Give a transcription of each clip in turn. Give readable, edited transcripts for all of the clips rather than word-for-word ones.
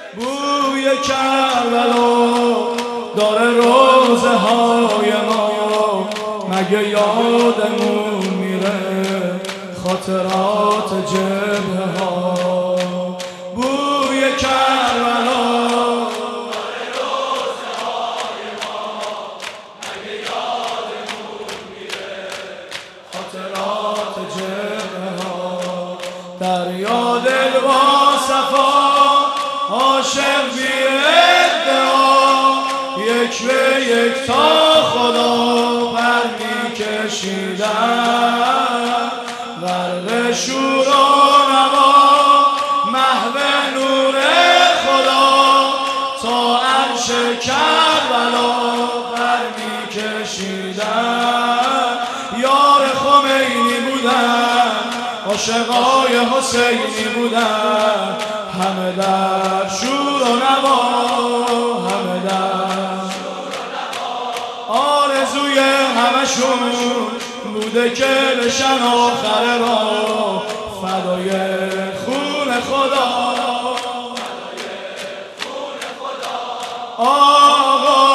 بوی کربلا داره روزه های ما، مگه یادمون میره خاطرات جبهه ها. بوی کربلا داره روزه های ما، مگه یادمون میره خاطرات جبهه ها. دریا دل با صفا عاشق بی ادعا، یک به یک تا خدا پر می‌کشیدن. غرق شور و نوا محو نور خدا، تا عرش کربلا پر می‌کشیدن. یار خمینی بودن، عاشقای حسینی بودن، همه در شور و نوا، همه در شور و نوا. آرزوی همشون بوده که بشن آخر راه فدای خون خدا، فدای خون خدا. آقا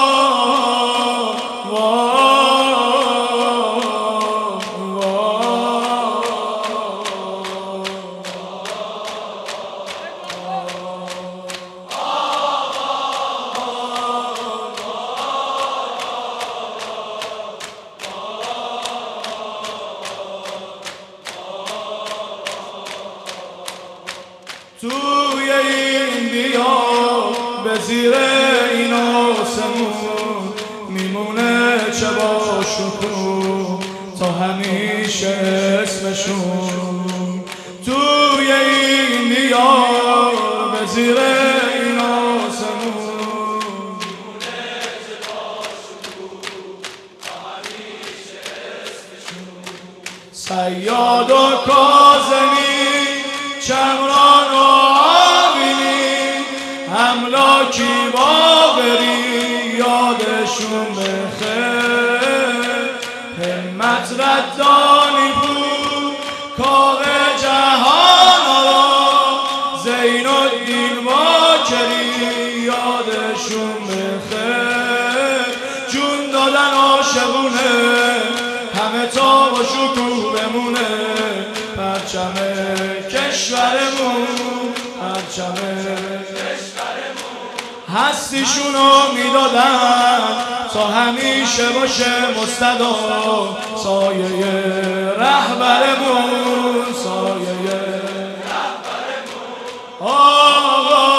توی این بیا به زیر این آسمون میمونه چه با شکوه تا همیشه اسمشون. توی این بیا به زیر این آسمون میمونه چه با شکوه تا همیشه اسمشون. صیاد و کاظمی، چمران و آبینی، املاکی باقری یادشون بخیر. همت ردانی بود کاغ جهان را، زین الدین باکری یادشون بخیر. جون دادن عاشقونه همه تا با شکوه بمونه، پرچم کشورمون، پرچم کشورمون. هستیشونو میدادن تا همیشه باشه مستدام، سایه رهبرمون، سایه رهبرمون. آقا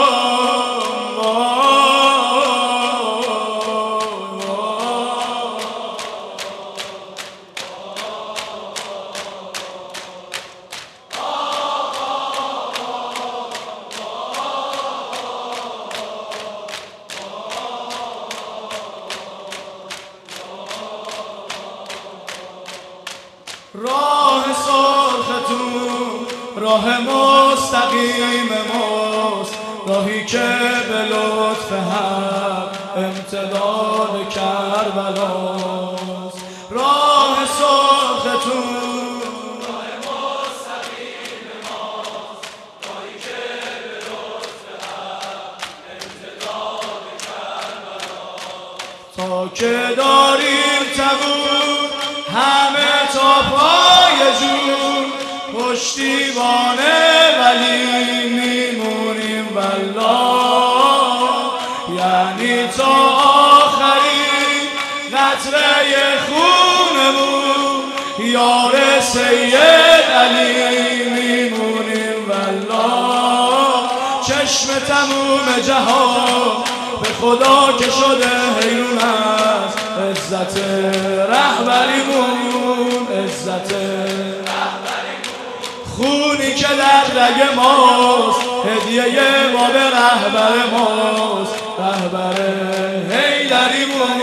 راه سرختون راه مستقیم ماست، راهی که به لطف حق امتداد کربلاست. راه سرختون راه مستقیم ماست، راهی که به لطف حق امتداد کربلاست. تا که داریم تبود همه تا پای جون، پشتیبان ولی میمونیم والله. یعنی تا آخرین قطره خونمون یار سید علی میمونیم والله. چشم تموم جهان به خدا که شده حیرون است، عزت رهبریمون، عزت رهبریمون. خونی که در رگ ماست هدیه ما به رهبر ماست، رهبر حیدریمون،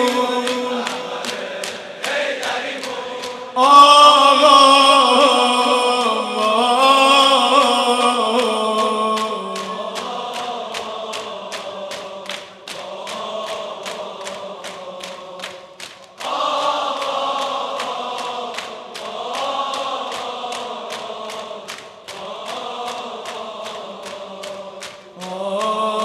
آقا. Oh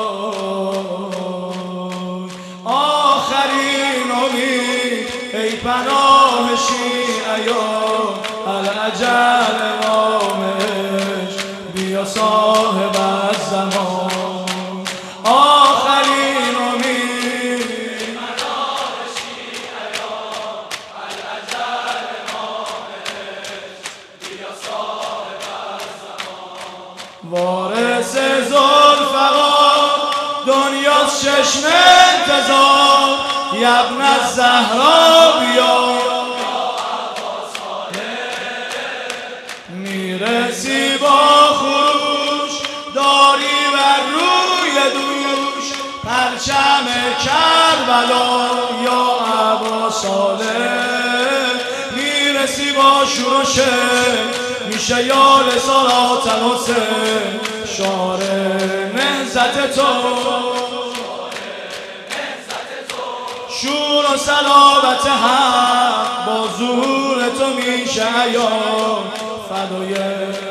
پناه شیعیان الاجل امامش بیا صاحب الزمان آخرین امید پناه شیعیان الاجل امامش بیا صاحب الزمان وارث ذوالفقار دنیاست چشم انتظار ابن الزهرا بیا میرسی با خروش داری بر روی دوش پرچم کربلا یا ابا صالح میرسی با شورش میشه یار صلات الحسین شعار نهضت تو شور و صلابت حق با ظهور تو میشه عیان فدای